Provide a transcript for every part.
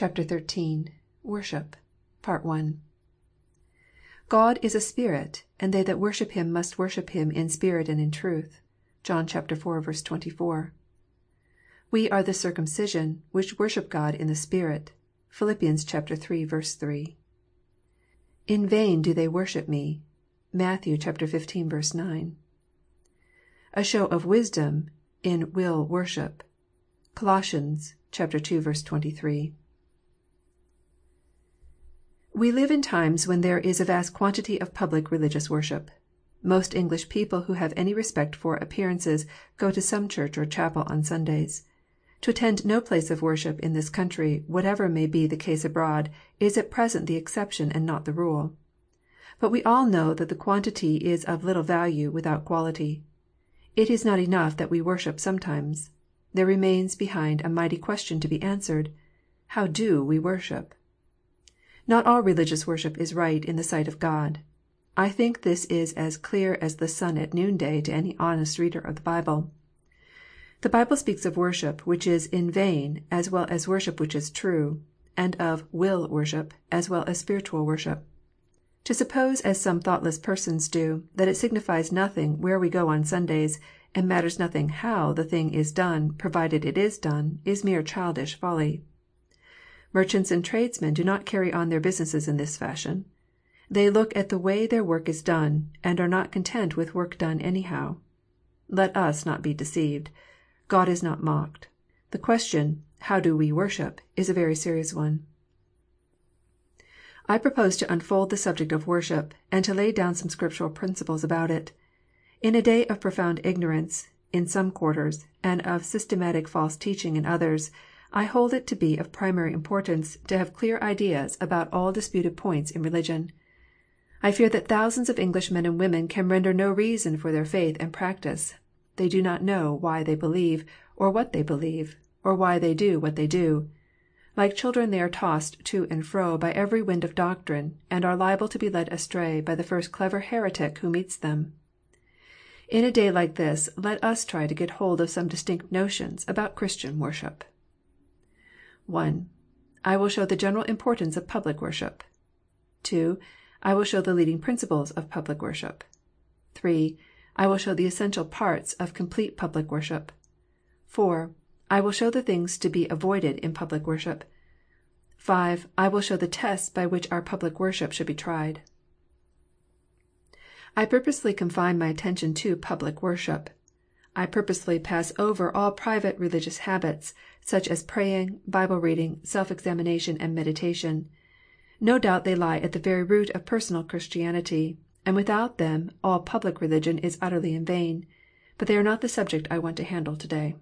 Chapter 13. Worship. Part 1. God is a spirit, and they that worship him must worship him in spirit and in truth. John 4:24. We are the circumcision, which worship God in the Spirit. Philippians 3:3. In vain do they worship me. Matthew 15:9. A show of wisdom in will worship. Colossians 2:23. We live in times when there is a vast quantity of public religious worship. Most English people who have any respect for appearances go to some church or chapel on Sundays. To attend no place of worship in this country, whatever may be the case abroad, is at present the exception and not the rule. But we all know that the quantity is of little value without quality. It is not enough that we worship sometimes. There remains behind a mighty question to be answered. How do we worship? Not all religious worship is right in the sight of God. I think this is as clear as the sun at noonday to any honest reader of the Bible. The Bible speaks of worship which is in vain as well as worship which is true, and of will worship as well as spiritual worship. To suppose, as some thoughtless persons do, that it signifies nothing where we go on Sundays, and matters nothing how the thing is done, provided it is done, is mere childish folly. Merchants and tradesmen do not carry on their businesses in this fashion. They look at the way their work is done, and are not content with work done anyhow. Let us not be deceived. God is not mocked. The question, how do we worship, is a very serious one. I propose to unfold the subject of worship, and to lay down some scriptural principles about it. In a day of profound ignorance, in some quarters, and of systematic false teaching in others, I hold it to be of primary importance to have clear ideas about all disputed points in religion. I fear that thousands of English men and women can render no reason for their faith and practice. They do not know why they believe, or what they believe, or why they do what they do. Like children they are tossed to and fro by every wind of doctrine, and are liable to be led astray by the first clever heretic who meets them. In a day like this, let us try to get hold of some distinct notions about Christian worship. 1. I will show the general importance of public worship. 2. I will show the leading principles of public worship. 3. I will show the essential parts of complete public worship. 4. I will show the things to be avoided in public worship. 5. I will show the tests by which our public worship should be tried. I purposely confine my attention to public worship. I purposely pass over all private religious habits, such as praying, Bible reading, self-examination, and meditation. No doubt they lie at the very root of personal Christianity, and without them all public religion is utterly in vain, but they are not the subject I want to handle today.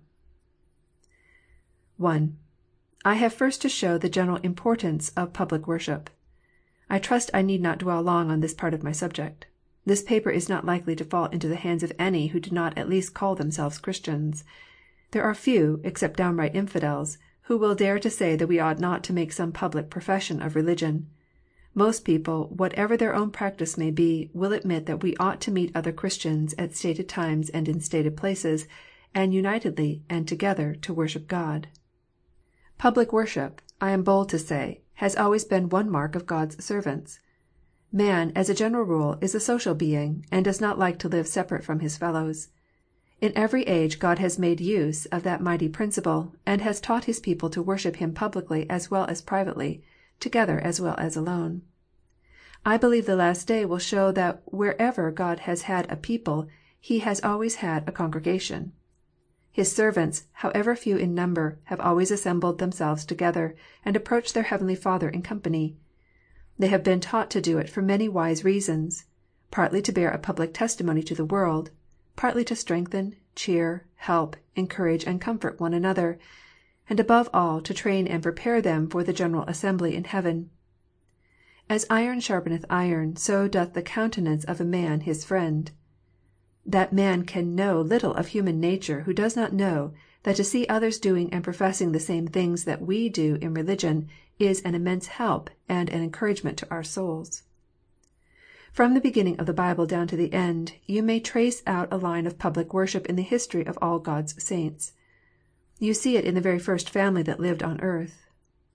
1. I have first to show the general importance of public worship. I trust I need not dwell long on this part of my subject. This paper is not likely to fall into the hands of any who do not at least call themselves Christians. There are few, except downright infidels, who will dare to say that we ought not to make some public profession of religion. Most people, whatever their own practice may be, will admit that we ought to meet other Christians at stated times and in stated places, and unitedly and together to worship God. Public worship, I am bold to say, has always been one mark of God's servants. Man, as a general rule, is a social being, and does not like to live separate from his fellows. In every age God has made use of that mighty principle, and has taught his people to worship him publicly as well as privately, together as well as alone. I believe the last day will show that wherever God has had a people, he has always had a congregation. His servants, however few in number, have always assembled themselves together, and approached their heavenly Father in company. They have been taught to do it for many wise reasons, partly to bear a public testimony to the world, partly to strengthen, cheer, help, encourage, and comfort one another, and above all to train and prepare them for the general assembly in heaven. As iron sharpeneth iron, so doth the countenance of a man his friend. That man can know little of human nature who does not know that to see others doing and professing the same things that we do in religion is an immense help and an encouragement to our souls. From the beginning of the Bible down to the end, you may trace out a line of public worship in the history of all God's saints. You see it in the very first family that lived on earth.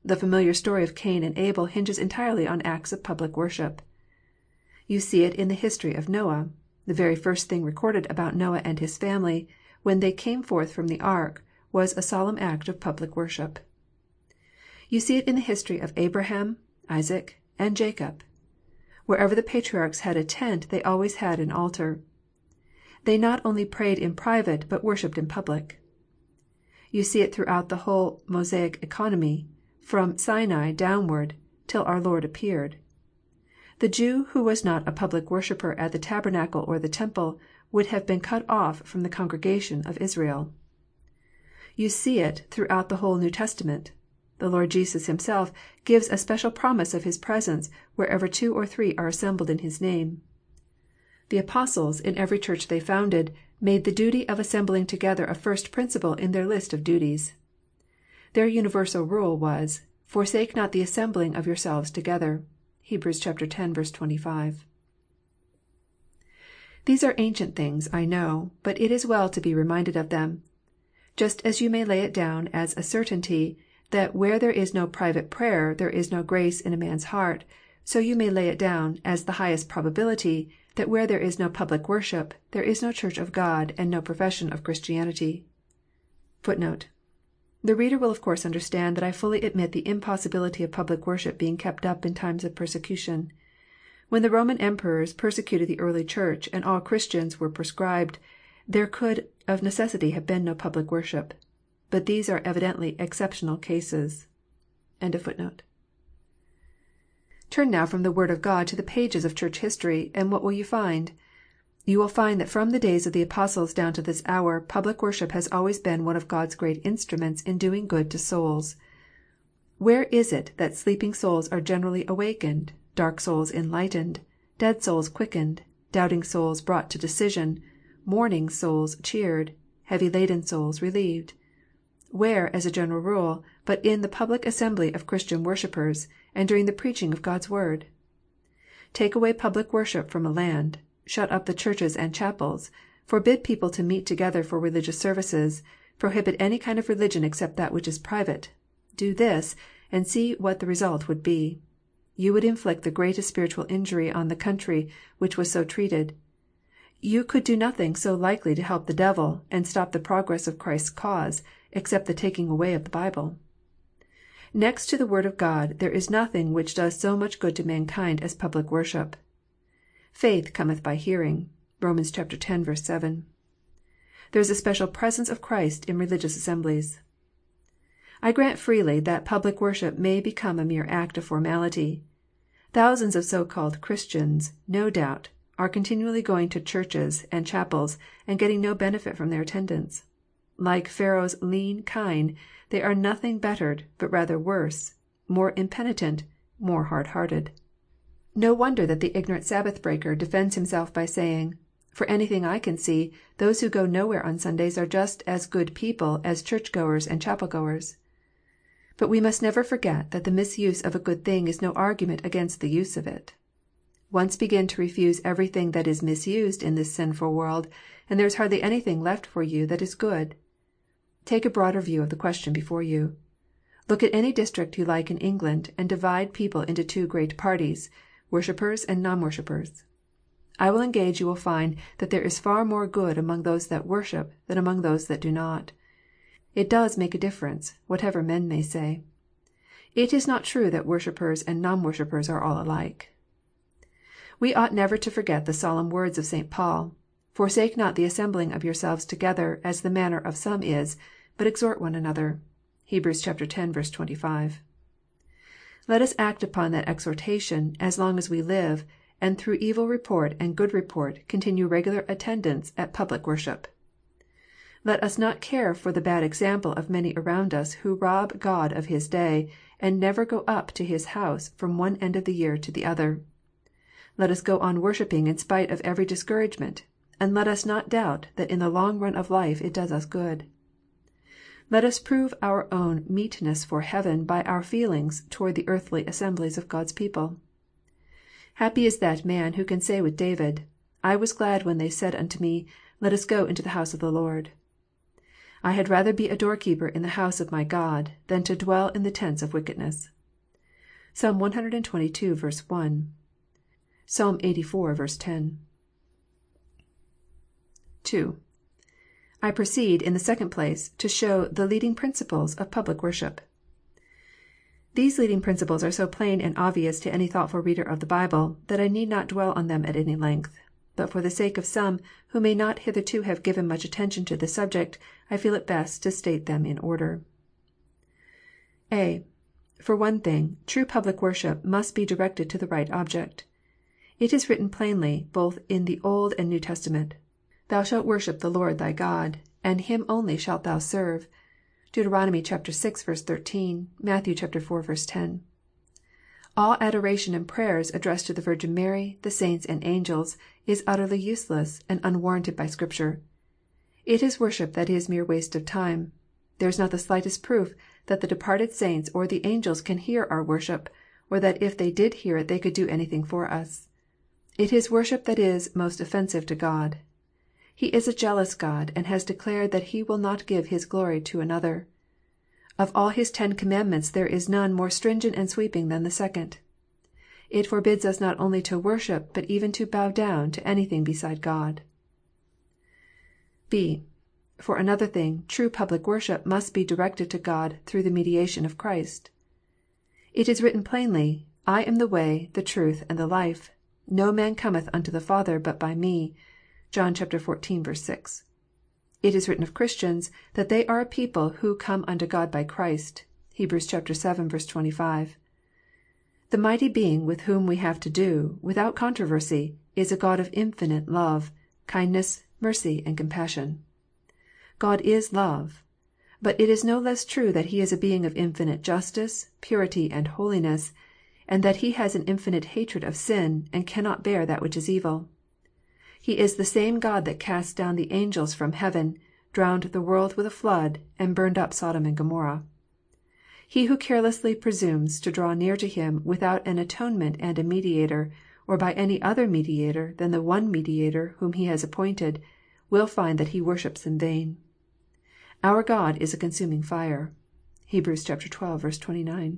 The familiar story of Cain and Abel hinges entirely on acts of public worship. You see it in the history of Noah. The very first thing recorded about Noah and his family, when they came forth from the ark, was a solemn act of public worship. You see it in the history of Abraham, Isaac, and Jacob. Wherever the patriarchs had a tent, they always had an altar. They not only prayed in private, but worshipped in public. You see it throughout the whole Mosaic economy, from Sinai downward, till our Lord appeared. The Jew who was not a public worshipper at the tabernacle or the temple would have been cut off from the congregation of Israel. You see it throughout the whole New Testament. The Lord Jesus Himself gives a special promise of His presence wherever 2 or 3 are assembled in His name. The Apostles, in every church they founded, made the duty of assembling together a first principle in their list of duties. Their universal rule was, "Forsake not the assembling of yourselves together." Hebrews 10:25. These are ancient things, I know, but it is well to be reminded of them. Just as you may lay it down as a certainty that where there is no private prayer there is no grace in a man's heart, so you may lay it down as the highest probability that where there is no public worship there is no church of God and no profession of Christianity. Footnote. The reader will of course understand that I fully admit the impossibility of public worship being kept up in times of persecution. When the Roman emperors persecuted the early Church, and all Christians were proscribed, there could of necessity have been no public worship. But these are evidently exceptional cases. End of footnote. Turn now from the Word of God to the pages of Church history, and what will you find? You will find that from the days of the Apostles down to this hour, public worship has always been one of God's great instruments in doing good to souls. Where is it that sleeping souls are generally awakened, dark souls enlightened, dead souls quickened, doubting souls brought to decision, mourning souls cheered, heavy laden souls relieved? Where, as a general rule, but in the public assembly of Christian worshippers, and during the preaching of God's Word? Take away public worship from a land, shut up the churches and chapels, forbid people to meet together for religious services, prohibit any kind of religion except that which is private. Do this, and see what the result would be. You would inflict the greatest spiritual injury on the country which was so treated. You could do nothing so likely to help the devil and stop the progress of Christ's cause, except the taking away of the Bible. Next to the Word of God, there is nothing which does so much good to mankind as public worship. Faith cometh by hearing. Romans 10:7. There is a special presence of Christ in religious assemblies. I grant freely that public worship may become a mere act of formality. Thousands of so-called Christians, no doubt, are continually going to churches and chapels and getting no benefit from their attendance. Like Pharaoh's lean kine, they are nothing bettered, but rather worse, more impenitent, more hard-hearted. No wonder that the ignorant Sabbath breaker defends himself by saying, "For anything I can see, those who go nowhere on Sundays are just as good people as church-goers and chapel-goers." But we must never forget that the misuse of a good thing is no argument against the use of it. Once begin to refuse everything that is misused in this sinful world, and there is hardly anything left for you that is good. Take a broader view of the question before you. Look at any district you like in England, and divide people into 2 great parties, worshippers and non-worshippers. I will engage you will find that there is far more good among those that worship than among those that do not. It does make a difference, whatever men may say. It is not true that worshippers and non-worshippers are all alike. We ought never to forget the solemn words of St. Paul, "Forsake not the assembling of yourselves together, as the manner of some is, but exhort one another." Hebrews 10:25. Let us act upon that exhortation as long as we live, and through evil report and good report continue regular attendance at public worship. Let us not care for the bad example of many around us who rob God of His day, and never go up to His house from one end of the year to the other. Let us go on worshipping in spite of every discouragement, and let us not doubt that in the long run of life it does us good. Let us prove our own meetness for heaven by our feelings toward the earthly assemblies of God's people. Happy is that man who can say with David, "I was glad when they said unto me, Let us go into the house of the Lord." I had rather be a doorkeeper in the house of my God, than to dwell in the tents of wickedness." Psalm 122:1. Psalm 84:10. 2. I proceed, in the second place, to show the leading principles of public worship. These leading principles are so plain and obvious to any thoughtful reader of the Bible, that I need not dwell on them at any length. But for the sake of some who may not hitherto have given much attention to the subject, I feel it best to state them in order. (a) For one thing, true public worship must be directed to the right object. It is written plainly, both in the Old and New Testament, "Thou shalt worship the Lord thy God, and Him only shalt thou serve." Deuteronomy 6:13, Matthew 4:10. All adoration and prayers addressed to the Virgin Mary, the saints, and angels, is utterly useless, and unwarranted by Scripture. It is worship that is mere waste of time. There is not the slightest proof that the departed saints or the angels can hear our worship, or that if they did hear it they could do anything for us. It is worship that is most offensive to God. He is a jealous God, and has declared that He will not give His glory to another. Of all His 10 commandments there is none more stringent and sweeping than the second. It forbids us not only to worship, but even to bow down to anything beside God. (b) For another thing, true public worship must be directed to God through the mediation of Christ. It is written plainly, "I am the way, the truth, and the life. No man cometh unto the Father but by me." John 14:6. It is written of Christians that they are a people who come unto God by Christ. Hebrews 7:25. The mighty Being with whom we have to do, without controversy, is a God of infinite love, kindness, mercy, and compassion. God is love. But it is no less true that He is a Being of infinite justice, purity, and holiness, and that He has an infinite hatred of sin, and cannot bear that which is evil. He is the same God that cast down the angels from heaven, drowned the world with a flood, and burned up Sodom and Gomorrah. He who carelessly presumes to draw near to Him without an atonement and a mediator, or by any other mediator than the one mediator whom He has appointed, will find that he worships in vain. Our God is a consuming fire. Hebrews 12:29.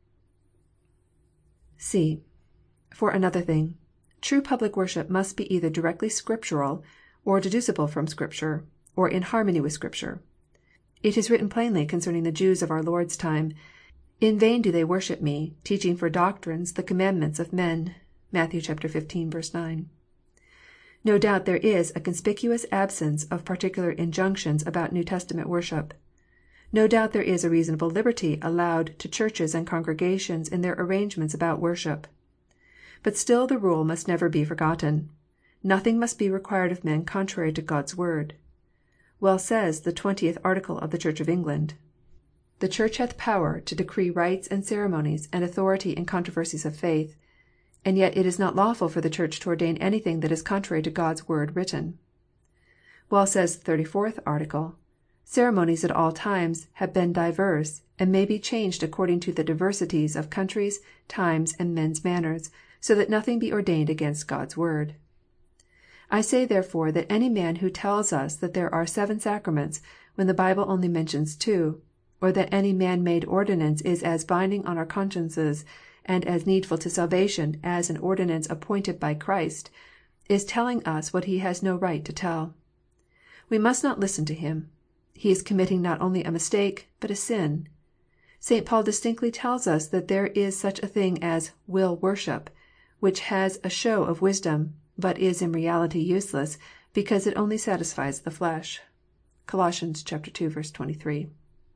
(c) For another thing, true public worship must be either directly Scriptural, or deducible from Scripture, or in harmony with Scripture. It is written plainly concerning the Jews of our Lord's time, "In vain do they worship Me, teaching for doctrines the commandments of men." Matthew 15:9. No doubt there is a conspicuous absence of particular injunctions about New Testament worship. No doubt there is a reasonable liberty allowed to churches and congregations in their arrangements about worship. But still the rule must never be forgotten: "Nothing must be required of men contrary to God's Word." Well says the 20th Article of the Church of England, "The Church hath power to decree rites and ceremonies, and authority in controversies of faith. And yet it is not lawful for the Church to ordain anything that is contrary to God's Word written." Well says the 34th Article, "Ceremonies at all times have been diverse, and may be changed according to the diversities of countries, times, and men's manners, so that nothing be ordained against God's Word." I say therefore that any man who tells us that there are 7 sacraments, when the Bible only mentions 2, or that any man-made ordinance is as binding on our consciences and as needful to salvation as an ordinance appointed by Christ, is telling us what he has no right to tell. We must not listen to him. He is committing not only a mistake, but a sin. St. Paul distinctly tells us that there is such a thing as will worship, which has a show of wisdom, but is in reality useless, because it only satisfies the flesh. Colossians 2:23.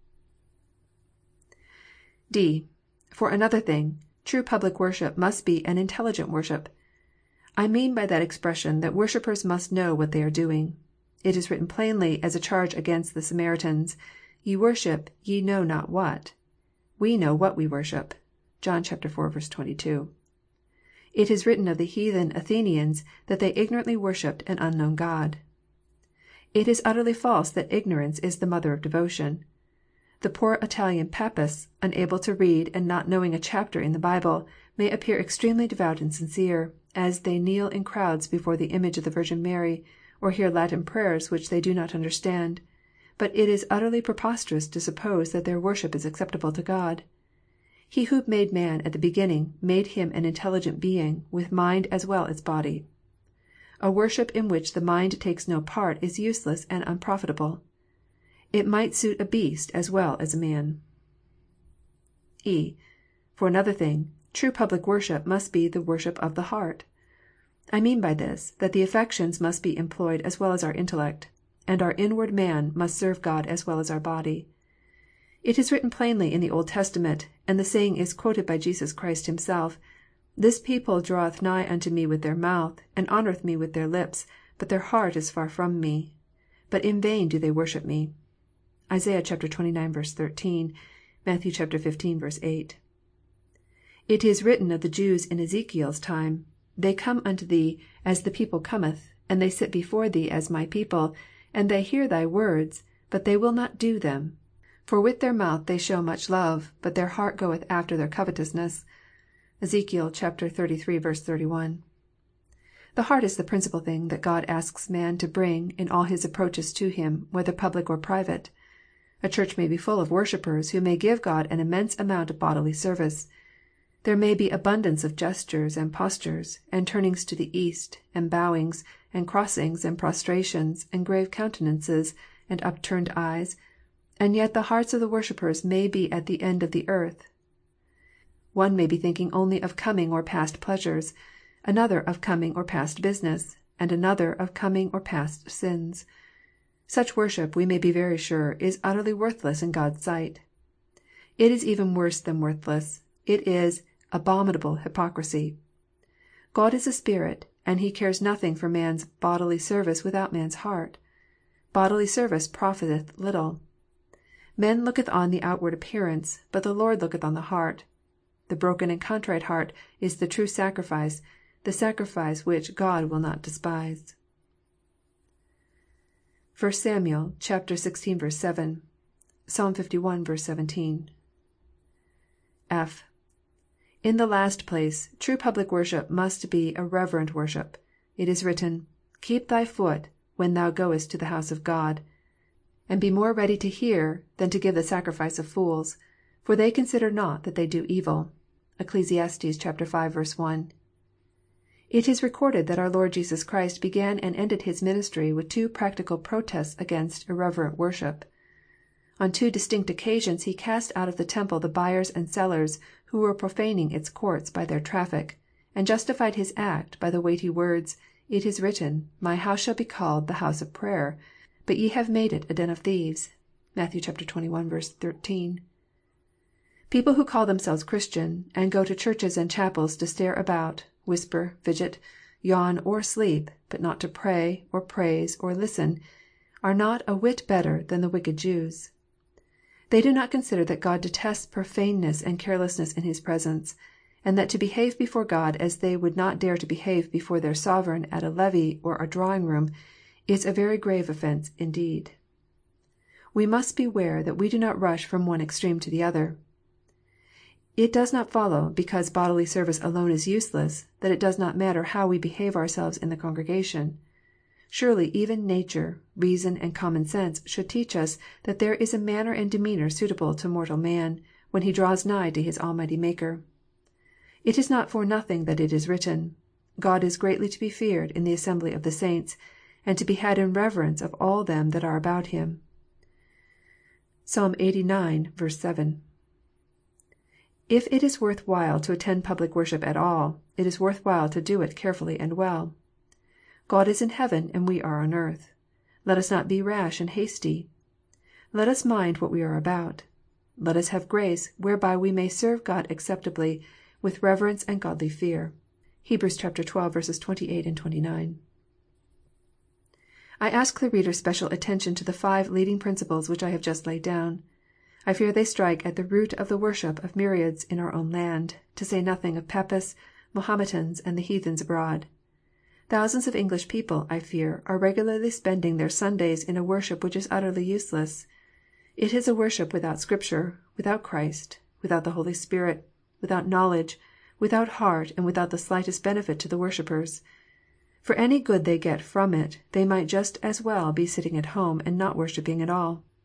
(d) For another thing, true public worship must be an intelligent worship. I mean by that expression that worshippers must know what they are doing. It is written plainly as a charge against the Samaritans, "Ye worship ye know not what." We know what we worship. John 4:22. It is written of the heathen Athenians that they ignorantly worshipped an unknown God. It is utterly false that ignorance is the mother of devotion. The poor Italian Papists, unable to read and not knowing a chapter in the Bible, may appear extremely devout and sincere, as they kneel in crowds before the image of the Virgin Mary, or hear Latin prayers which they do not understand. but it is utterly preposterous to suppose that their worship is acceptable to God. He who made man at the beginning made him an intelligent being, with mind as well as body. A worship in which the mind takes no part is useless and unprofitable. It might suit a beast as well as a man. (e) For another thing, true public worship must be the worship of the heart. I mean by this, that the affections must be employed as well as our intellect, and our inward man must serve God as well as our body. It is written plainly in the Old Testament, and the saying is quoted by Jesus Christ Himself, "This people draweth nigh unto me with their mouth, and honoureth me with their lips, but their heart is far from me. But in vain do they worship me." Isaiah 29:13, Matthew 15:8. It is written of the Jews in Ezekiel's time, "They come unto thee as the people cometh, and they sit before thee as my people, and they hear thy words, but they will not do them. For with their mouth they show much love, but their heart goeth after their covetousness." Ezekiel 33:31. The heart is the principal thing that God asks man to bring in all his approaches to Him, whether public or private. A church may be full of worshippers who may give God an immense amount of bodily service. There may be abundance of gestures and postures, and turnings to the east, and bowings, and crossings, and prostrations, and grave countenances, and upturned eyes, and yet the hearts of the worshippers may be at the end of the earth. One may be thinking only of coming or past pleasures, another of coming or past business, and another of coming or past sins. Such worship, we may be very sure, is utterly worthless in God's sight. It is even worse than worthless. It is abominable hypocrisy. God is a spirit, and He cares nothing for man's bodily service without man's heart. Bodily service profiteth little. Men looketh on the outward appearance, but the Lord looketh on the heart. The broken and contrite heart is the true sacrifice, the sacrifice which God will not despise. 1 Samuel 16:7, Psalm 51:17. F. In the last place, true public worship must be a reverent worship. It is written, "Keep thy foot when thou goest to the house of God," and be more ready to hear than to give the sacrifice of fools, for they consider not that they do evil. Ecclesiastes 5:1. It is recorded that our Lord Jesus Christ began and ended His ministry with two practical protests against irreverent worship. On two distinct occasions He cast out of the temple the buyers and sellers who were profaning its courts by their traffic, and justified His act by the weighty words, "It is written, My house shall be called the house of prayer, but ye have made it a den of thieves." Matthew 21:13. People who call themselves Christian, and go to churches and chapels to stare about, whisper, fidget, yawn, or sleep, but not to pray, or praise, or listen, are not a whit better than the wicked Jews. They do not consider that God detests profaneness and carelessness in His presence, and that to behave before God as they would not dare to behave before their sovereign at a levee or a drawing-room is a very grave offence indeed. We must beware that we do not rush from one extreme to the other. It does not follow, because bodily service alone is useless, that it does not matter how we behave ourselves in the congregation. Surely even nature, reason, and common sense should teach us that there is a manner and demeanour suitable to mortal man, when he draws nigh to his Almighty Maker. It is not for nothing that it is written, "God is greatly to be feared in the assembly of the saints, and to be had in reverence of all them that are about Him." Psalm 89:7. If it is worth while to attend public worship at all, it is worth while to do it carefully and well. God is in heaven, and we are on earth. Let us not be rash and hasty. Let us mind what we are about. Let us have grace, whereby we may serve God acceptably, with reverence and godly fear. Hebrews 12:28, 29. I ask the reader's special attention to the 5 leading principles which I have just laid down. I fear they strike at the root of the worship of myriads in our own land, to say nothing of Papists, Mohammedans, and the heathens abroad. Thousands of English people, I fear, are regularly spending their Sundays in a worship which is utterly useless. It is a worship without Scripture, without Christ, without the Holy Spirit, without knowledge, without heart, and without the slightest benefit to the worshippers. For any good they get from it, they might just as well be sitting at home and not worshipping at all.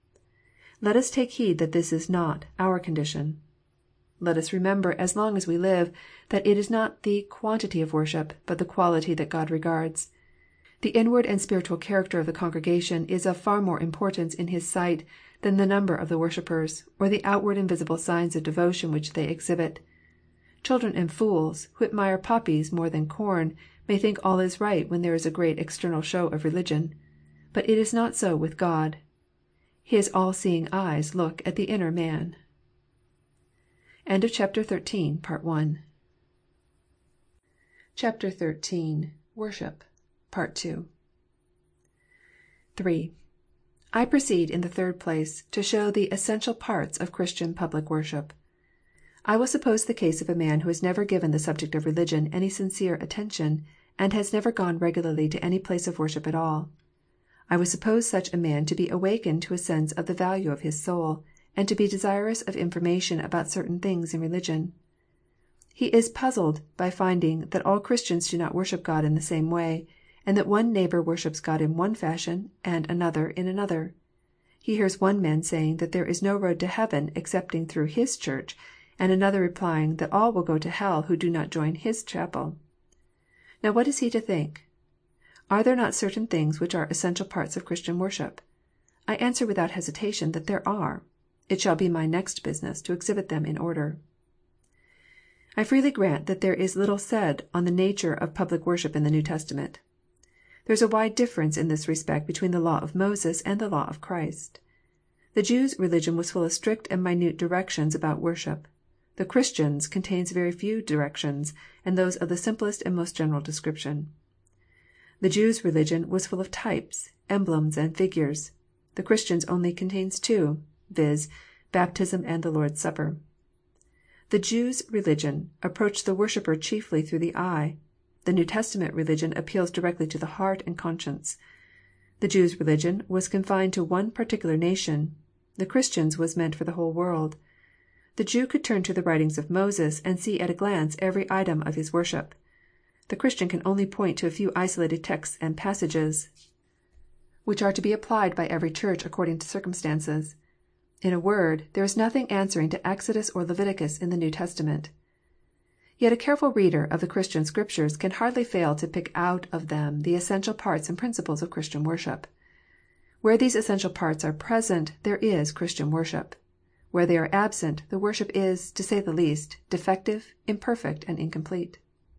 Let us take heed that this is not our condition. Let us remember, as long as we live, that it is not the quantity of worship, but the quality that God regards. The inward and spiritual character of the congregation is of far more importance in His sight than the number of the worshippers, or the outward and visible signs of devotion which they exhibit. Children and fools, who admire poppies more than corn, may think all is right when there is a great external show of religion. But it is not so with God. His all-seeing eyes look at the inner man. End of chapter 13, part 1. Chapter 13, Worship, part 2. 3. I proceed in the third place to show the essential parts of Christian public worship. I will suppose the case of a man who has never given the subject of religion any sincere attention, and has never gone regularly to any place of worship at all. I will suppose such a man to be awakened to a sense of the value of his soul, and to be desirous of information about certain things in religion. He is puzzled by finding that all Christians do not worship God in the same way, and that one neighbor worships God in one fashion, and another in another. He hears one man saying that there is no road to heaven excepting through his church, and another replying that all will go to hell who do not join his chapel. Now what is he to think? Are there not certain things which are essential parts of Christian worship? I answer without hesitation that there are. It shall be my next business to exhibit them in order. I freely grant that there is little said on the nature of public worship in the New Testament. There is a wide difference in this respect between the law of Moses and the law of Christ. The Jews' religion was full of strict and minute directions about worship. The Christian's contains very few directions, and those of the simplest and most general description. The Jews' religion was full of types, emblems, and figures. The Christian's only contains two, viz., baptism and the Lord's Supper. The Jews' religion approached the worshipper chiefly through the eye. The New Testament religion appeals directly to the heart and conscience. The Jews' religion was confined to one particular nation. The Christian's was meant for the whole world. The Jew could turn to the writings of Moses and see at a glance every item of his worship. The Christian can only point to a few isolated texts and passages, which are to be applied by every church according to circumstances. In a word, there is nothing answering to Exodus or Leviticus in the New Testament. Yet a careful reader of the Christian Scriptures can hardly fail to pick out of them the essential parts and principles of Christian worship. Where these essential parts are present, there is Christian worship. Where they are absent, the worship is, to say the least, defective, imperfect, and incomplete.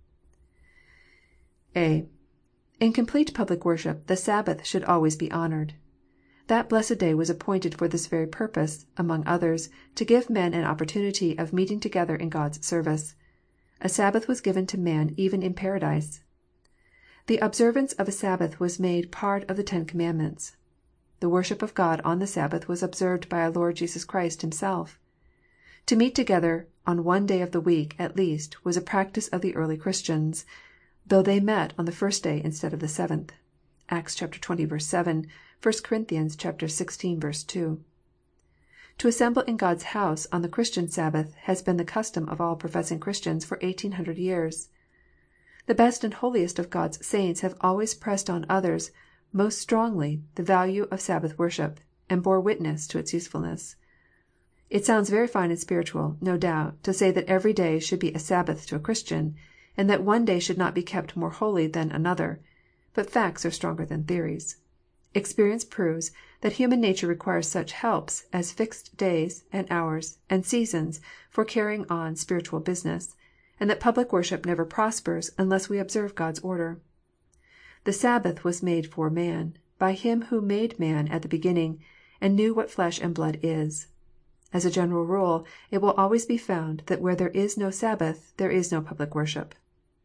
A. In complete public worship, the Sabbath should always be honored. That blessed day was appointed for this very purpose, among others, to give men an opportunity of meeting together in God's service. A Sabbath was given to man even in Paradise. The observance of a Sabbath was made part of the Ten Commandments. The worship of God on the Sabbath was observed by our Lord Jesus Christ Himself. To meet together on one day of the week, at least, was a practice of the early Christians, though they met on the first day instead of the seventh. Acts 20:7, 1 Corinthians 16:2. To assemble in God's house on the Christian Sabbath has been the custom of all professing Christians for 1800 years. The best and holiest of God's saints have always pressed on others most strongly the value of Sabbath worship, and bore witness to its usefulness. It sounds very fine and spiritual, no doubt, to say that every day should be a Sabbath to a Christian, and that one day should not be kept more holy than another, but facts are stronger than theories. Experience proves that human nature requires such helps as fixed days, and hours, and seasons for carrying on spiritual business, and that public worship never prospers unless we observe God's order. The Sabbath was made for man, by Him who made man at the beginning, and knew what flesh and blood is. As a general rule, it will always be found that where there is no Sabbath, there is no public worship.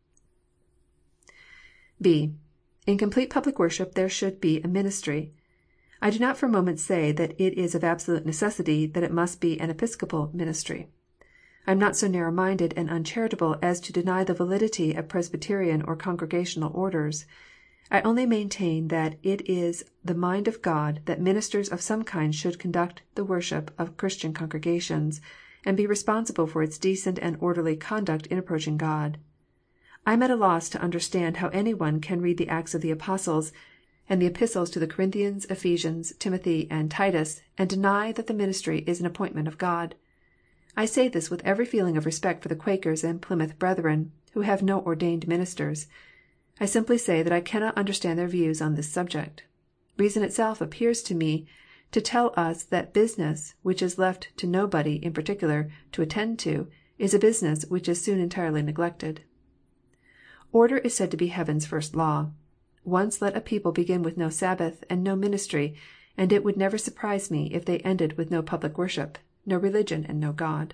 B. In complete public worship there should be a ministry. I do not for a moment say that it is of absolute necessity that it must be an Episcopal ministry. I am not so narrow-minded and uncharitable as to deny the validity of Presbyterian or Congregational orders. I only maintain that it is the mind of God that ministers of some kind should conduct the worship of Christian congregations, and be responsible for its decent and orderly conduct in approaching God. I am at a loss to understand how any one can read the Acts of the Apostles, and the epistles to the Corinthians, Ephesians, Timothy, and Titus, and deny that the ministry is an appointment of God. I say this with every feeling of respect for the Quakers and Plymouth Brethren, who have no ordained ministers. I simply say that I cannot understand their views on this subject. Reason itself appears to me to tell us that business which is left to nobody in particular to attend to is a business which is soon entirely neglected. Order is said to be heaven's first law. Once let a people begin with no Sabbath and no ministry, and it would never surprise me if they ended with no public worship, no religion, and no God.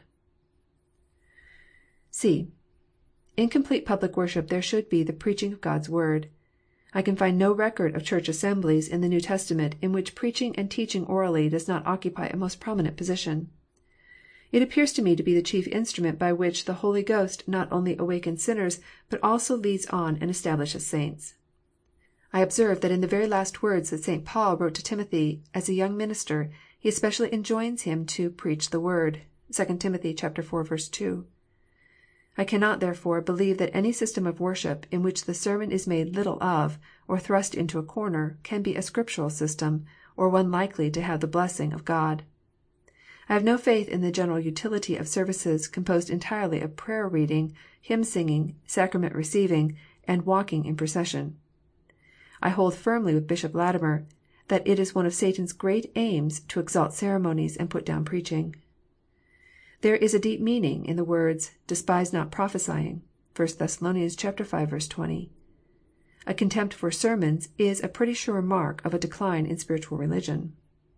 C. In complete public worship there should be the preaching of God's Word. I can find no record of church assemblies in the New Testament in which preaching and teaching orally does not occupy a most prominent position. It appears to me to be the chief instrument by which the Holy Ghost not only awakens sinners, but also leads on and establishes saints. I observe that in the very last words that St. Paul wrote to Timothy as a young minister, he especially enjoins him to preach the Word. 2 Timothy 4:2. I cannot, therefore, believe that any system of worship in which the sermon is made little of, or thrust into a corner, can be a scriptural system, or one likely to have the blessing of God. I have no faith in the general utility of services composed entirely of prayer reading, hymn singing, sacrament receiving, and walking in procession. I hold firmly with Bishop Latimer that it is one of Satan's great aims to exalt ceremonies and put down preaching. There is a deep meaning in the words, "Despise not prophesying," 1 Thessalonians 5:20. A contempt for sermons is a pretty sure mark of a decline in spiritual religion.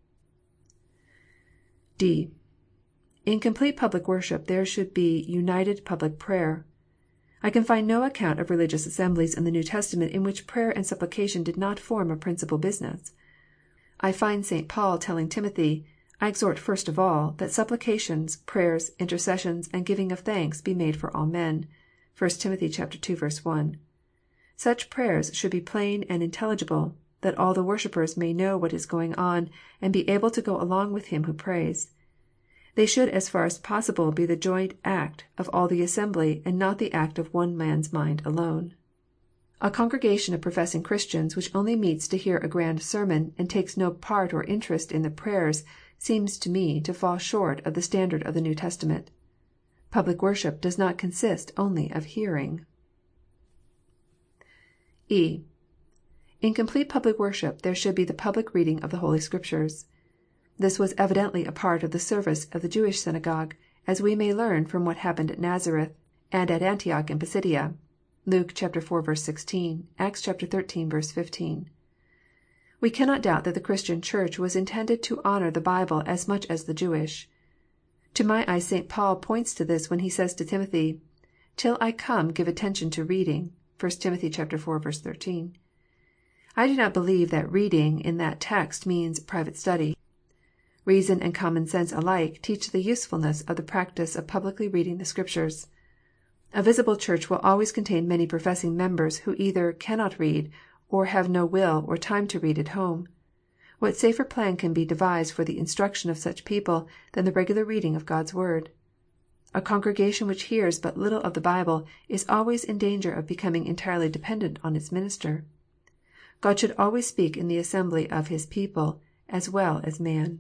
D. In complete public worship there should be united public prayer. I can find no account of religious assemblies in the New Testament in which prayer and supplication did not form a principal business. I find St. Paul telling Timothy, "I exhort first of all, that supplications, prayers, intercessions, and giving of thanks be made for all men." 1 Timothy 2:1. Such prayers should be plain and intelligible, that all the worshippers may know what is going on, and be able to go along with him who prays. They should as far as possible be the joint act of all the assembly, and not the act of one man's mind alone. A congregation of professing Christians which only meets to hear a grand sermon, and takes no part or interest in the prayers, seems to me to fall short of the standard of the New Testament. Public worship does not consist only of hearing. E. In complete public worship there should be the public reading of the Holy Scriptures. This was evidently a part of the service of the Jewish synagogue, as we may learn from what happened at Nazareth and at Antioch in Pisidia. Luke 4:16, Acts 13:15. We cannot doubt that the Christian Church was intended to honour the Bible as much as the Jewish. To my eye St. Paul points to this when he says to Timothy, "Till I come give attention to reading." 1 Timothy 4:13. I do not believe that reading in that text means private study. Reason and common sense alike teach the usefulness of the practice of publicly reading the Scriptures. A visible church will always contain many professing members who either cannot read, or have no will or time to read at home. What safer plan can be devised for the instruction of such people than the regular reading of God's Word? A congregation which hears but little of the Bible is always in danger of becoming entirely dependent on its minister. God should always speak in the assembly of His people, as well as man.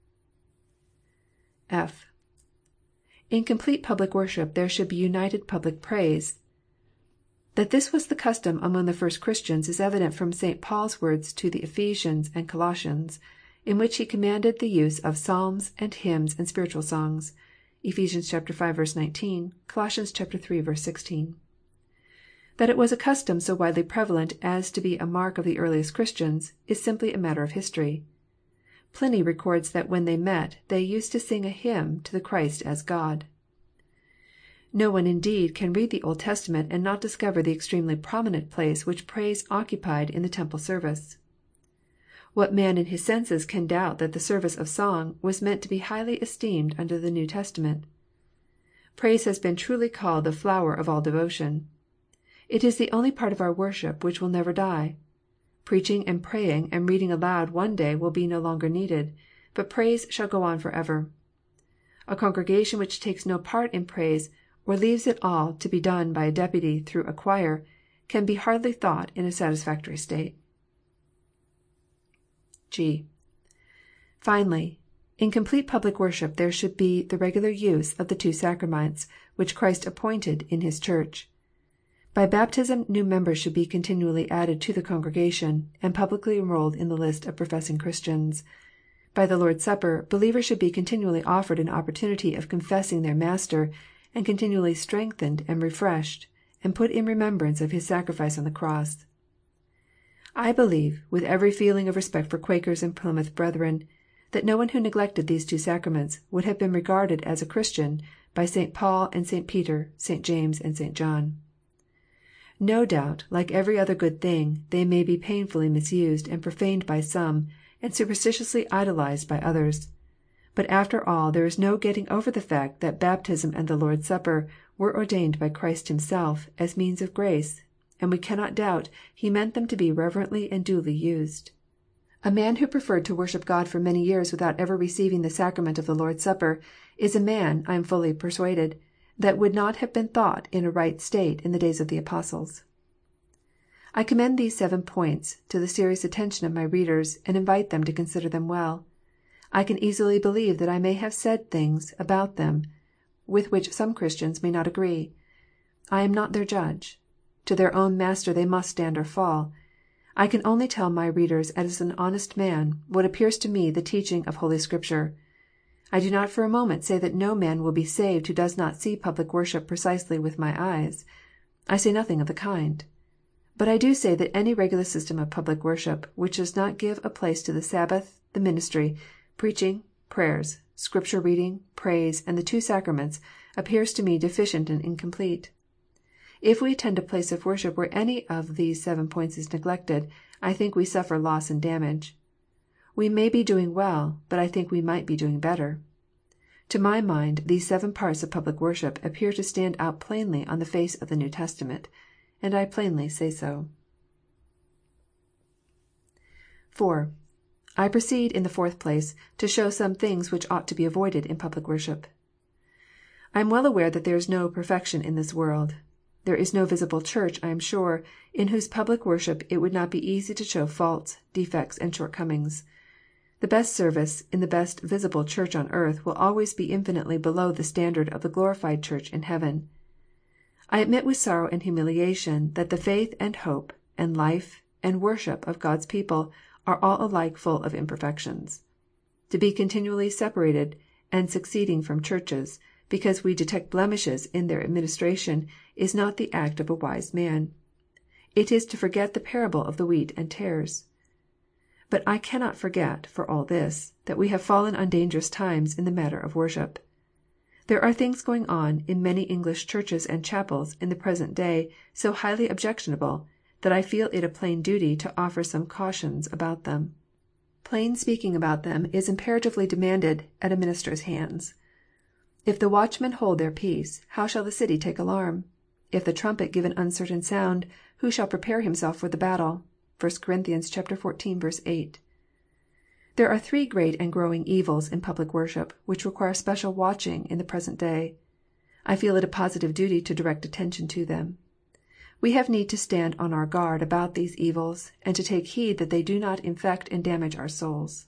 F. In complete public worship there should be united public praise. That this was the custom among the first Christians is evident from St. Paul's words to the Ephesians and Colossians, in which he commanded the use of psalms and hymns and spiritual songs. Ephesians 5:19, Colossians 3:16. That it was a custom so widely prevalent as to be a mark of the earliest Christians is simply a matter of history. Pliny records that when they met, they used to sing a hymn to the Christ as God. No one indeed can read the Old Testament and not discover the extremely prominent place which praise occupied in the temple service. What man in his senses can doubt that the service of song was meant to be highly esteemed under the New Testament? Praise has been truly called the flower of all devotion. It is the only part of our worship which will never die. Preaching and praying and reading aloud one day will be no longer needed, but praise shall go on forever. A congregation which takes no part in praise, or leaves it all to be done by a deputy through a choir, can be hardly thought in a satisfactory state. G. Finally, in complete public worship there should be the regular use of the two sacraments which Christ appointed in His Church. By baptism new members should be continually added to the congregation, and publicly enrolled in the list of professing Christians. By the Lord's Supper believers should be continually offered an opportunity of confessing their Master, and continually strengthened and refreshed, and put in remembrance of His sacrifice on the cross. I believe, with every feeling of respect for Quakers and Plymouth Brethren, that no one who neglected these two sacraments would have been regarded as a Christian by St. Paul and St. Peter, St. James and St. John. No doubt, like every other good thing, they may be painfully misused and profaned by some, and superstitiously idolized by others. But after all there is no getting over the fact that baptism and the Lord's Supper were ordained by Christ Himself as means of grace, and we cannot doubt He meant them to be reverently and duly used. A man who preferred to worship God for many years without ever receiving the sacrament of the Lord's Supper is a man, I am fully persuaded, that would not have been thought in a right state in the days of the Apostles. I commend these 7 points to the serious attention of my readers, and invite them to consider them well. I can easily believe that I may have said things about them with which some Christians may not agree. I am not their judge. To their own Master they must stand or fall. I can only tell my readers as an honest man what appears to me the teaching of Holy Scripture. I do not for a moment say that no man will be saved who does not see public worship precisely with my eyes. I say nothing of the kind. But I do say that any regular system of public worship which does not give a place to the Sabbath, the ministry, preaching, prayers, Scripture reading, praise, and the two sacraments appears to me deficient and incomplete. If we attend a place of worship where any of these 7 points is neglected, I think we suffer loss and damage. We may be doing well, but I think we might be doing better. To my mind these 7 parts of public worship appear to stand out plainly on the face of the New Testament, and I plainly say so. 4. I proceed, in the 4th place, to show some things which ought to be avoided in public worship. I am well aware that there is no perfection in this world. There is no visible church, I am sure, in whose public worship it would not be easy to show faults, defects, and shortcomings. The best service in the best visible church on earth will always be infinitely below the standard of the glorified church in heaven. I admit with sorrow and humiliation that the faith and hope, and life, and worship of God's people are all alike full of imperfections. To be continually separated and seceding from churches, because we detect blemishes in their administration, is not the act of a wise man. It is to forget the parable of the wheat and tares. But I cannot forget, for all this, that we have fallen on dangerous times in the matter of worship. There are things going on in many English churches and chapels in the present day so highly objectionable, that I feel it a plain duty to offer some cautions about them. Plain speaking about them is imperatively demanded at a minister's hands. If the watchmen hold their peace, how shall the city take alarm? If the trumpet give an uncertain sound, who shall prepare himself for the battle? 1 Corinthians 14:8. There are 3 great and growing evils in public worship, which require special watching in the present day. I feel it a positive duty to direct attention to them. We have need to stand on our guard about these evils, and to take heed that they do not infect and damage our souls.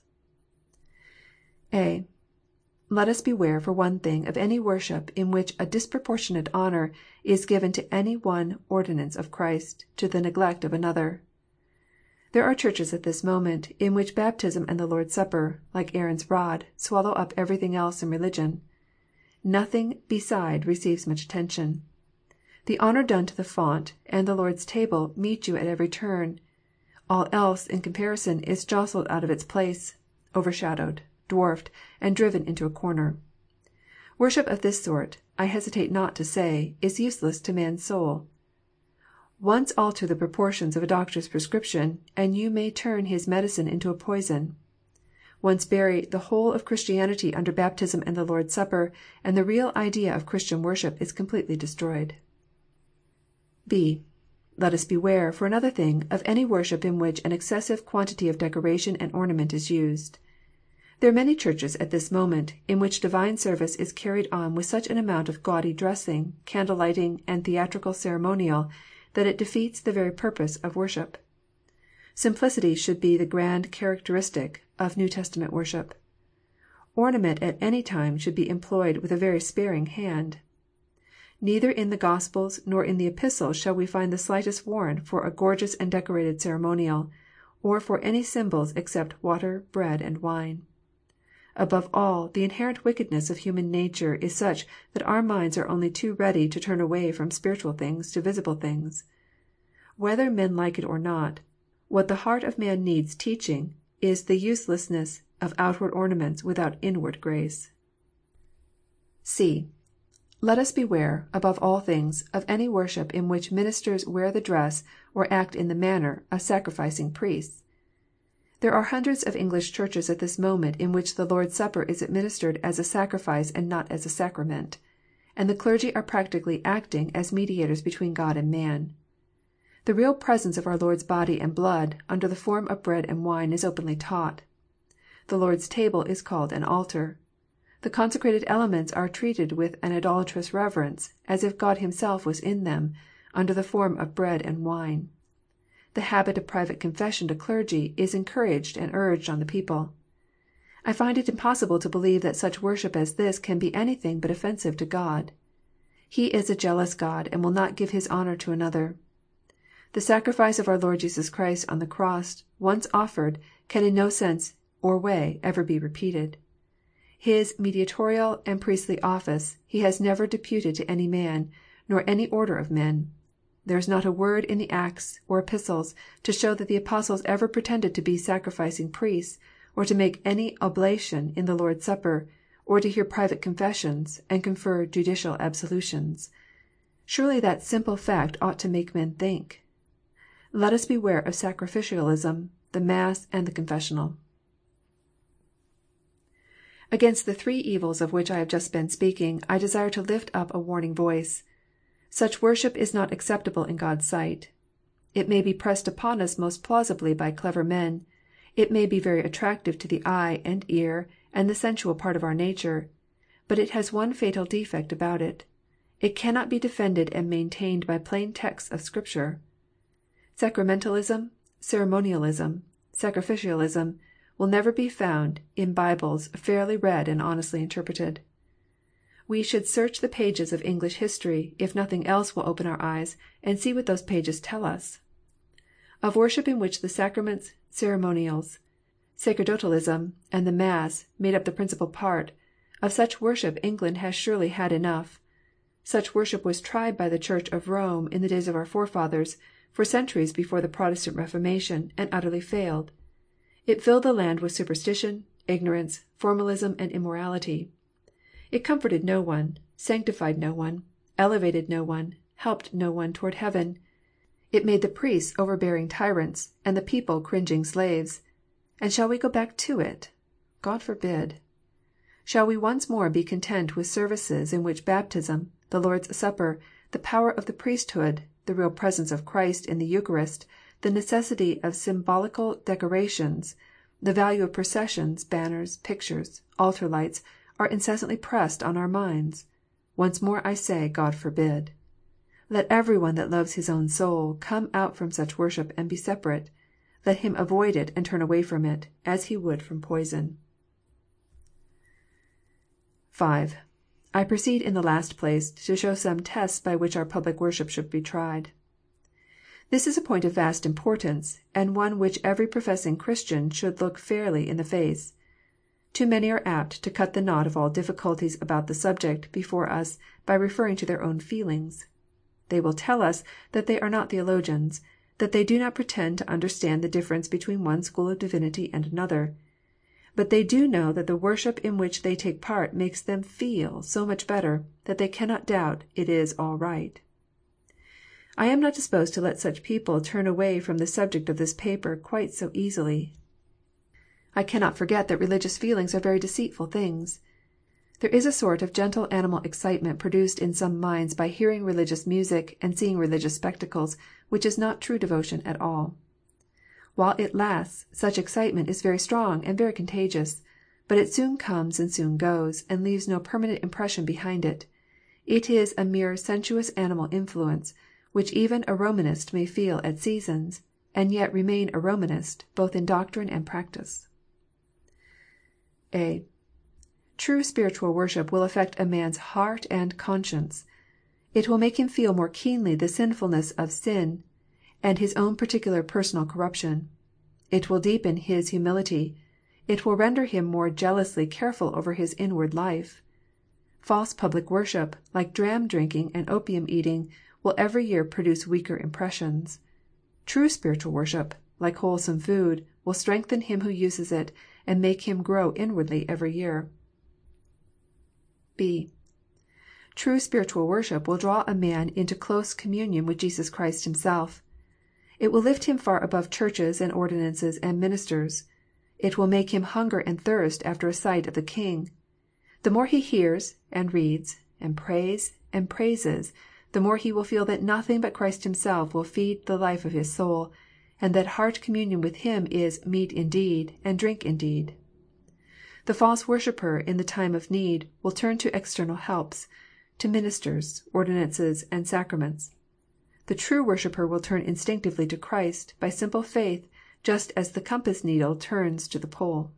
A. Let us beware, for one thing, of any worship in which a disproportionate honour is given to any one ordinance of Christ, to the neglect of another. There are churches at this moment in which baptism and the Lord's Supper, like Aaron's rod, swallow up everything else in religion. Nothing beside receives much attention. The honour done to the font and the Lord's table meet you at every turn. All else, in comparison, is jostled out of its place, overshadowed, dwarfed, and driven into a corner. Worship of this sort, I hesitate not to say, is useless to man's soul. Once alter the proportions of a doctor's prescription, and you may turn his medicine into a poison. Once bury the whole of Christianity under baptism and the Lord's Supper, and the real idea of Christian worship is completely destroyed. B. Let us beware, for another thing, of any worship in which an excessive quantity of decoration and ornament is used. There are many churches at this moment in which divine service is carried on with such an amount of gaudy dressing, candle lighting, and theatrical ceremonial, that it defeats the very purpose of worship. Simplicity should be the grand characteristic of New Testament worship. Ornament at any time should be employed with a very sparing hand. Neither in the Gospels nor in the Epistles shall we find the slightest warrant for a gorgeous and decorated ceremonial, or for any symbols except water, bread, and wine. Above all, the inherent wickedness of human nature is such that our minds are only too ready to turn away from spiritual things to visible things. Whether men like it or not, what the heart of man needs teaching is the uselessness of outward ornaments without inward grace. C. Let us beware, above all things, of any worship in which ministers wear the dress or act in the manner of sacrificing priests. There are hundreds of English churches at this moment in which the Lord's Supper is administered as a sacrifice and not as a sacrament, and the clergy are practically acting as mediators between God and man. The real presence of our Lord's body and blood, under the form of bread and wine, is openly taught. The Lord's table is called an altar. The consecrated elements are treated with an idolatrous reverence, as if God Himself was in them, under the form of bread and wine. The habit of private confession to clergy is encouraged and urged on the people. I find it impossible to believe that such worship as this can be anything but offensive to God. He is a jealous God, and will not give His honour to another. The sacrifice of our Lord Jesus Christ on the cross, once offered, can in no sense or way ever be repeated. His mediatorial and priestly office He has never deputed to any man, nor any order of men. There is not a word in the Acts or Epistles to show that the Apostles ever pretended to be sacrificing priests, or to make any oblation in the Lord's Supper, or to hear private confessions, and confer judicial absolutions. Surely that simple fact ought to make men think. Let us beware of sacrificialism, the Mass, and the confessional. Against the three evils of which I have just been speaking, I desire to lift up a warning voice. Such worship is not acceptable in God's sight. It may be pressed upon us most plausibly by clever men. It may be very attractive to the eye and ear and the sensual part of our nature. But it has one fatal defect about it. It cannot be defended and maintained by plain texts of Scripture. Sacramentalism, ceremonialism, sacrificialism will never be found in Bibles fairly read and honestly interpreted. We should search the pages of English history, if nothing else will open our eyes, and see what those pages tell us. Of worship in which the sacraments, ceremonials, sacerdotalism, and the Mass made up the principal part, of such worship England has surely had enough. Such worship was tried by the Church of Rome in the days of our forefathers, for centuries before the Protestant Reformation, and utterly failed. It filled the land with superstition, ignorance, formalism, and immorality. It comforted no one, sanctified no one, elevated no one, helped no one toward heaven. It made the priests overbearing tyrants, and the people cringing slaves. And shall we go back to it? God forbid. Shall we once more be content with services in which baptism, the Lord's Supper, the power of the priesthood, the real presence of Christ in the Eucharist, the necessity of symbolical decorations, the value of processions, banners, pictures, altar lights, are incessantly pressed on our minds? Once more I say, God forbid. Let every one that loves his own soul come out from such worship and be separate. Let him avoid it and turn away from it, as he would from poison. 5. I proceed in the last place to show some tests by which our public worship should be tried. This is a point of vast importance, and one which every professing Christian should look fairly in the face. Too many are apt to cut the knot of all difficulties about the subject before us by referring to their own feelings. They will tell us that they are not theologians, that they do not pretend to understand the difference between one school of divinity and another. But they do know that the worship in which they take part makes them feel so much better that they cannot doubt it is all right. I am not disposed to let such people turn away from the subject of this paper quite so easily. I cannot forget that religious feelings are very deceitful things. There is a sort of gentle animal excitement produced in some minds by hearing religious music and seeing religious spectacles, which is not true devotion at all. While it lasts, such excitement is very strong and very contagious, but it soon comes and soon goes, and leaves no permanent impression behind it. It is a mere sensuous animal influence, which even a Romanist may feel at seasons, and yet remain a Romanist, both in doctrine and practice. (a) True spiritual worship will affect a man's heart and conscience. It will make him feel more keenly the sinfulness of sin, and his own particular personal corruption. It will deepen his humility. It will render him more jealously careful over his inward life. False public worship, like dram drinking and opium eating, will every year produce weaker impressions. True spiritual worship, like wholesome food, will strengthen him who uses it, and make him grow inwardly every year. (b) True spiritual worship will draw a man into close communion with Jesus Christ Himself. It will lift him far above churches and ordinances and ministers. It will make him hunger and thirst after a sight of the King. The more he hears, and reads, and prays, and praises, the more he will feel that nothing but Christ Himself will feed the life of his soul, and that heart communion with Him is meat indeed, and drink indeed. The false worshipper in the time of need will turn to external helps, to ministers, ordinances, and sacraments. The true worshipper will turn instinctively to Christ, by simple faith, just as the compass needle turns to the pole.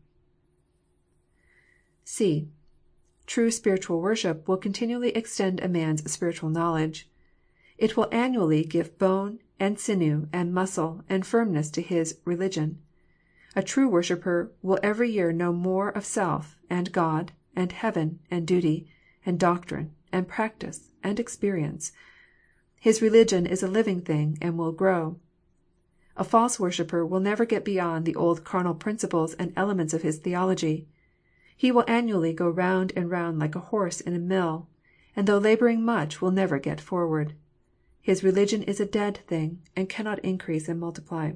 (c) True spiritual worship will continually extend a man's spiritual knowledge. It will annually give bone, and sinew, and muscle, and firmness to his religion. A true worshipper will every year know more of self, and God, and heaven, and duty, and doctrine, and practice, and experience. His religion is a living thing, and will grow. A false worshipper will never get beyond the old carnal principles and elements of his theology. He will annually go round and round like a horse in a mill, and though labouring much will never get forward. His religion is a dead thing, and cannot increase and multiply.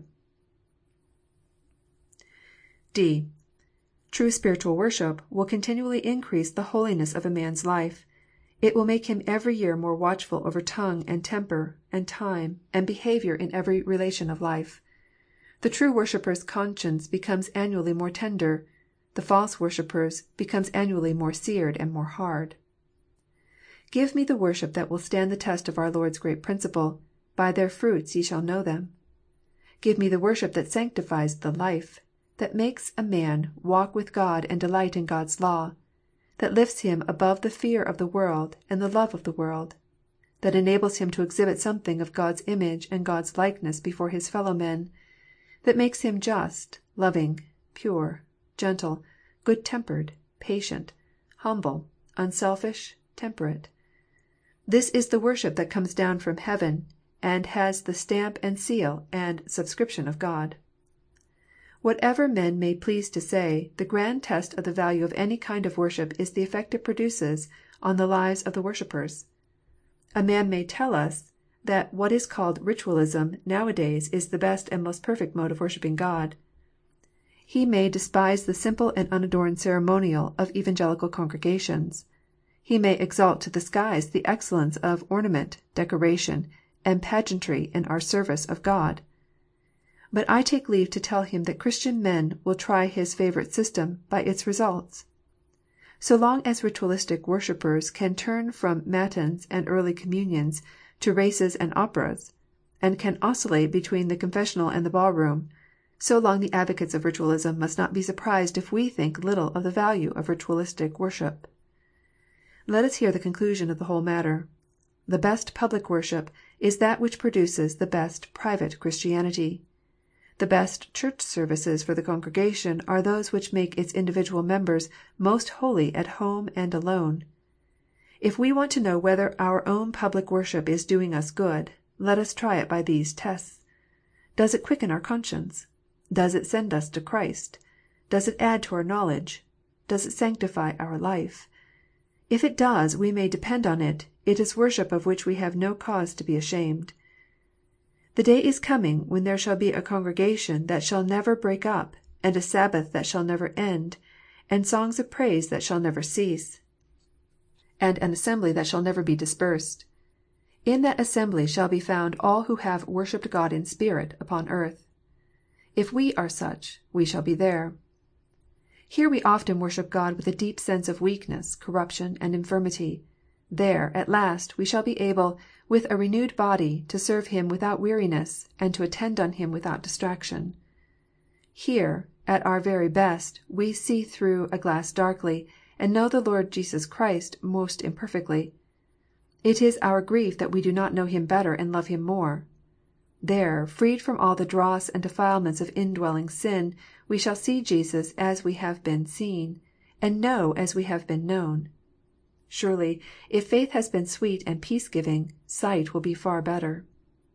(d) True spiritual worship will continually increase the holiness of a man's life. It will make him every year more watchful over tongue, and temper, and time, and behaviour in every relation of life. The true worshipper's conscience becomes annually more tender. The false worshipper's becomes annually more seared and more hard. Give me the worship that will stand the test of our Lord's great principle, "By their fruits ye shall know them." Give me the worship that sanctifies the life, that makes a man walk with God and delight in God's law, that lifts him above the fear of the world and the love of the world, that enables him to exhibit something of God's image and God's likeness before his fellow men, that makes him just, loving, pure, gentle, good-tempered, patient, humble, unselfish, temperate. This is the worship that comes down from heaven, and has the stamp and seal and subscription of God. Whatever men may please to say, the grand test of the value of any kind of worship is the effect it produces on the lives of the worshippers. A man may tell us that what is called Ritualism nowadays is the best and most perfect mode of worshipping God. He may despise the simple and unadorned ceremonial of evangelical congregations. He may exalt to the skies the excellence of ornament, decoration, and pageantry in our service of God. But I take leave to tell him that Christian men will try his favourite system by its results. So long as ritualistic worshippers can turn from matins and early communions to races and operas, and can oscillate between the confessional and the ballroom, so long the advocates of ritualism must not be surprised if we think little of the value of ritualistic worship. Let us hear the conclusion of the whole matter. The best public worship is that which produces the best private Christianity. The best church services for the congregation are those which make its individual members most holy at home and alone. If we want to know whether our own public worship is doing us good, let us try it by these tests. Does it quicken our conscience? Does it send us to Christ? Does it add to our knowledge? Does it sanctify our life? If it does, we may depend on it, it is worship of which we have no cause to be ashamed. The day is coming when there shall be a congregation that shall never break up, and a Sabbath that shall never end, and songs of praise that shall never cease, and an assembly that shall never be dispersed. In that assembly shall be found all who have worshipped God in spirit upon earth. If we are such, we shall be there. Here we often worship God with a deep sense of weakness, corruption, and infirmity. There, at last, we shall be able, with a renewed body, to serve Him without weariness, and to attend on Him without distraction. Here, at our very best, we see through a glass darkly, and know the Lord Jesus Christ most imperfectly. It is our grief that we do not know Him better and love Him more. There, freed from all the dross and defilements of indwelling sin, we shall see Jesus as we have been seen, and know as we have been known. Surely, if faith has been sweet and peace-giving, sight will be far better.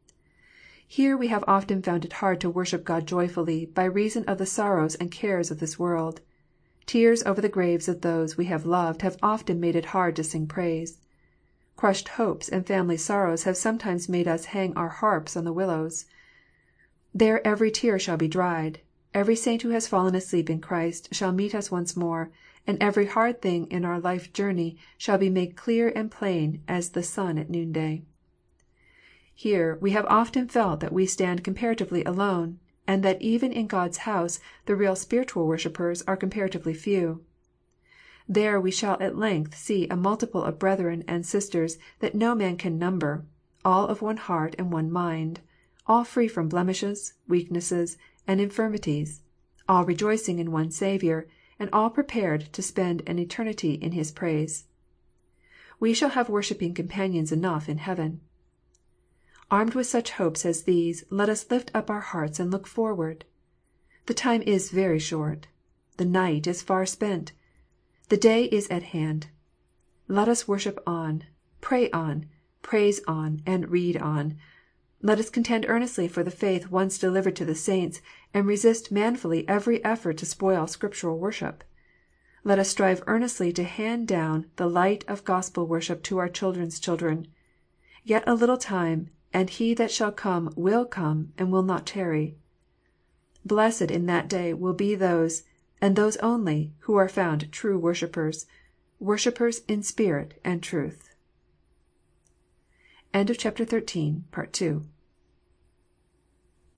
Here we have often found it hard to worship God joyfully by reason of the sorrows and cares of this world. Tears over the graves of those we have loved have often made it hard to sing praise. Crushed hopes and family sorrows have sometimes made us hang our harps on the willows. There every tear shall be dried. Every saint who has fallen asleep in Christ shall meet us once more, and every hard thing in our life journey shall be made clear and plain as the sun at noonday. Here we have often felt that we stand comparatively alone, and that even in God's house the real spiritual worshippers are comparatively few. There we shall at length see a multitude of brethren and sisters that no man can number, all of one heart and one mind, all free from blemishes, weaknesses, and infirmities, all rejoicing in one Saviour, and all prepared to spend an eternity in His praise. We shall have worshipping companions enough in heaven. Armed with such hopes as these, let us lift up our hearts and look forward. The time is very short. The night is far spent. The day is at hand. Let us worship on, praise on, and read on. Let us contend earnestly for the faith once delivered to the saints, and resist manfully every effort to spoil Scriptural worship. Let us strive earnestly to hand down the light of Gospel worship to our children's children. Yet a little time, and He that shall come, and will not tarry. Blessed in that day will be those, and those only, who are found true worshippers, worshippers in spirit and truth. End of chapter 13, part 2.